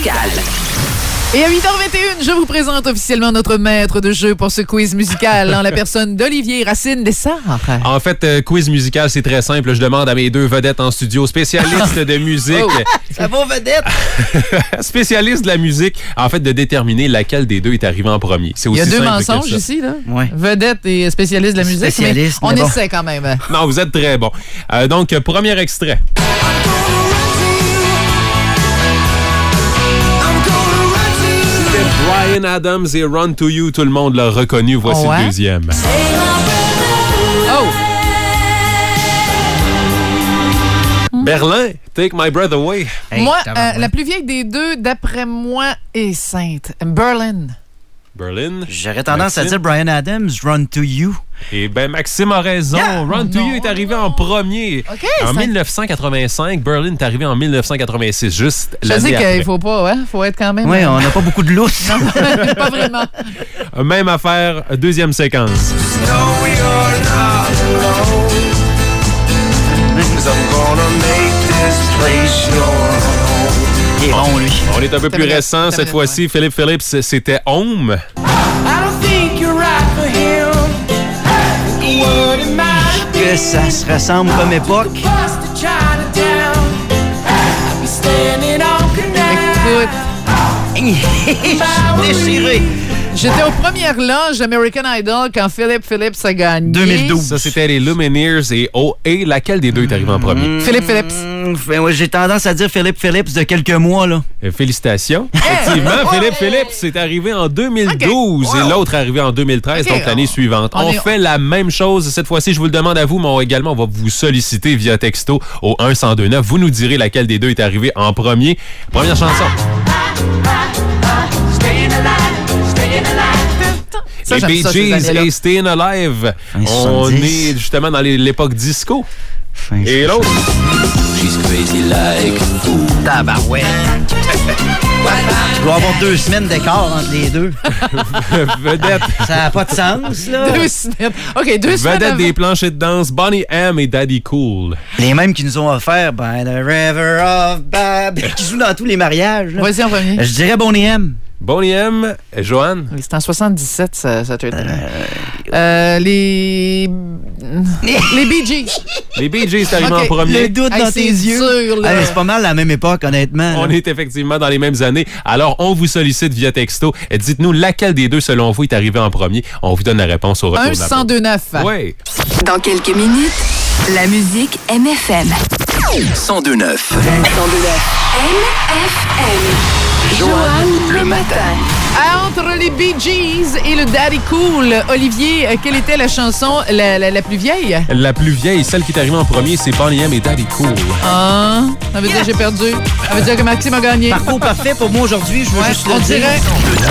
musicale. Et à 8h21, je vous présente officiellement notre maître de jeu pour ce quiz musical en la personne d'Olivier Racine Lessard. En fait, quiz musical, c'est très simple. Je demande à mes deux vedettes en studio, spécialistes de musique. Oh, ça va, vedette? Spécialistes de la musique, en fait, de déterminer laquelle des deux est arrivée en premier. C'est aussi Il y a deux simple mensonges que ça. ici, là. Ouais. Vedette et spécialiste de la musique. Spécialiste, mais on mais bon. essaie quand même. Non, vous êtes très bon. Donc, premier extrait. Bryan Adams et Run to You, tout le monde l'a reconnu. Voici ouais? le deuxième. Oh! Berlin, Take My Breath Away. Hey, Moi, tabarouette. la plus vieille des deux, d'après moi, est Sainte. Berlin. Berlin. J'aurais tendance à Maxime. dire Bryan Adams, Run to You. Eh bien, Maxime a raison. Yeah! Run to You est arrivé en premier. OK, En c'est- 1985, Berlin est arrivé en 1986, juste Je l'année dis après. qu'il faut pas, hein? Faut être quand même... Oui, on n'a pas beaucoup de lousse. Pas vraiment. Même affaire, deuxième séquence. Il est bon, lui. On est un peu plus vrai, récent. c'est Cette vrai, fois-ci, Philippe Phillips, c'était Home. Que ça se ressemble comme époque. Écoute, Déchiré. j'étais aux premières loges d'American Idol quand Philippe Phillips a gagné. 2012. Ça, c'était les Lumineers et OA. Laquelle des deux est arrivée en premier? Philippe Phillips. Ouais, j'ai tendance à dire Philippe Phillips de quelques mois, là. Félicitations. Effectivement, Philippe Phillips est arrivé en 2012 et l'autre est arrivé en 2013, OK. donc l'année suivante. On On est- fait la même chose. Cette fois-ci, je vous le demande à vous, mais également, on va vous solliciter via texto au 1029. Vous nous direz laquelle des deux est arrivée en premier. Première chanson. Ça, Les j'aime Bee ça, ces Gees années-là. et Stayin' Alive. Fin On 70. est justement dans l'époque disco. Fin Et l'autre, tabarouette. Il doit y avoir 2 semaines d'écart entre les deux. vedette, Ça n'a pas de sens, là. 2 semaines. OK, 2 semaines vedette avant. des planchers de danse, Bonnie M et Daddy Cool. Les mêmes qui nous ont offert By the River of Bab, qui jouent dans tous les mariages. Là. Vas-y en premier. Je dirais Bonnie M. Bonnie M, Joanne. Oui, c'est en 77, ça te les Bee Gees. Les Bee Gees est arrivé OK. en premier. Le doute Hey, dans c'est tes yeux. dur, là. Hey, c'est pas mal la même époque, honnêtement. On là. est effectivement dans les mêmes années. Alors, on vous sollicite via texto. Et dites-nous laquelle des deux, selon vous, est arrivée en premier. On vous donne la réponse au retour de la pause. 102.9. Oui. Dans quelques minutes, la musique MFM. 102.9. MFM. Joanne le matin. Entre les Bee Gees et le Daddy Cool, Olivier, quelle était la chanson la plus vieille? La plus vieille, celle qui est arrivée en premier, c'est Bonnie M et Daddy Cool. Ah, ça veut dire que j'ai perdu. Ça veut dire que Maxime a gagné. Parcours parfait pour moi aujourd'hui, je veux Ouais, juste on le dire. dirait.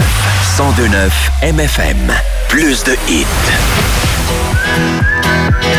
102.9 MFM. Plus de hits.